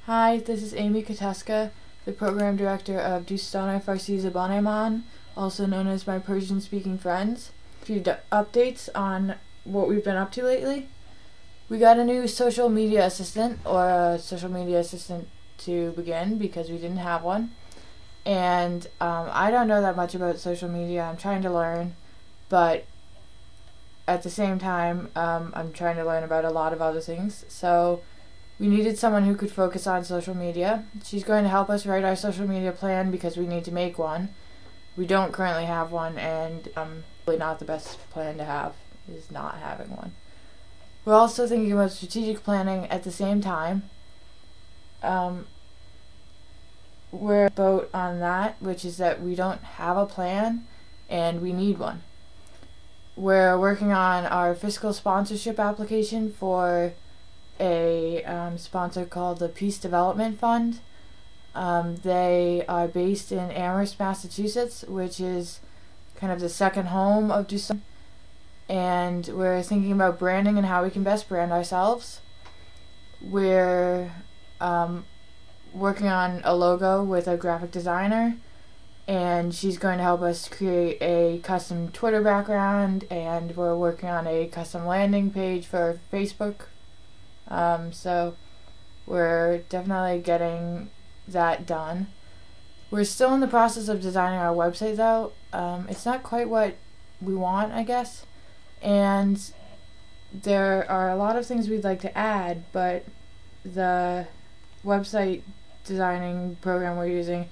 Hi, this is Amy Kataska, the Program Director of Dostane Farsi Zabaneman, also known as My Persian-Speaking Friends. A few updates on what we've been up to lately. We got a new social media assistant, or a social media assistant to begin, because we didn't have one. And I don't know that much about social media. I'm trying to learn, but at the same time, I'm trying to learn about a lot of other things. So we needed someone who could focus on social media. She's going to help us write our social media plan because we need to make one. We don't currently have one, and really not the best plan to have is not having one. We're also thinking about strategic planning at the same time. We're both on that, which is that we don't have a plan and we need one. We're working on our fiscal sponsorship application for a sponsor called the Peace Development Fund. They are based in Amherst, Massachusetts, which is kind of the second home of Dostane. And we're thinking about branding and how we can best brand ourselves. We're working on a logo with a graphic designer, and she's going to help us create a custom Twitter background, and we're working on a custom landing page for Facebook. So we're definitely getting that done. We're still in the process of designing our website though. It's not quite what we want, I guess, and there are a lot of things we'd like to add, but the website designing program we're using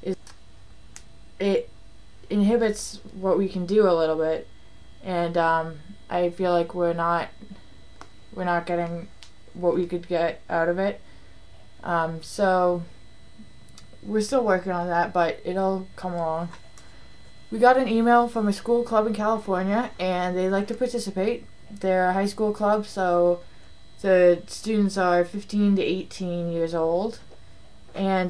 it inhibits what we can do a little bit, and I feel like we're not getting what we could get out of it. So we're still working on that, but it'll come along. We got an email from a school club in California, and they like to participate. They're a high school club, so the students are 15 to 18 years old, and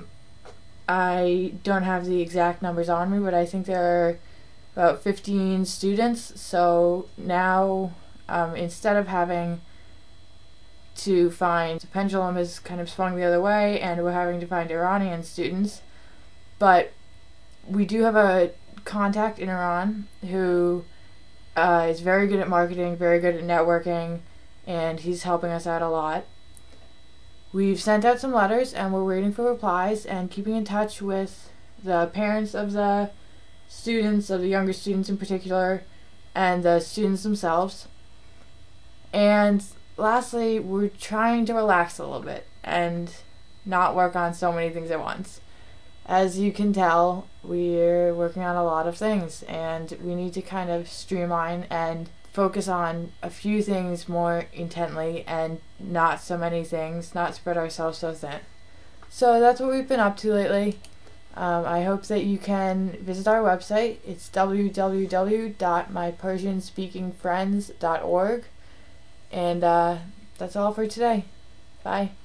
I don't have the exact numbers on me, but I think there are about 15 students. So now, instead of having to find, the pendulum is kind of swung the other way, and we're having to find Iranian students. But we do have a contact in Iran who is very good at marketing, very good at networking, and he's helping us out a lot. We've sent out some letters, and we're waiting for replies and keeping in touch with the parents of the students, of the younger students in particular, and the students themselves. And lastly, we're trying to relax a little bit and not work on so many things at once. As you can tell, we're working on a lot of things, and we need to kind of streamline and focus on a few things more intently and not so many things, not spread ourselves so thin. So that's what we've been up to lately. I hope that you can visit our website. It's www.mypersianspeakingfriends.org. And that's all for today. Bye.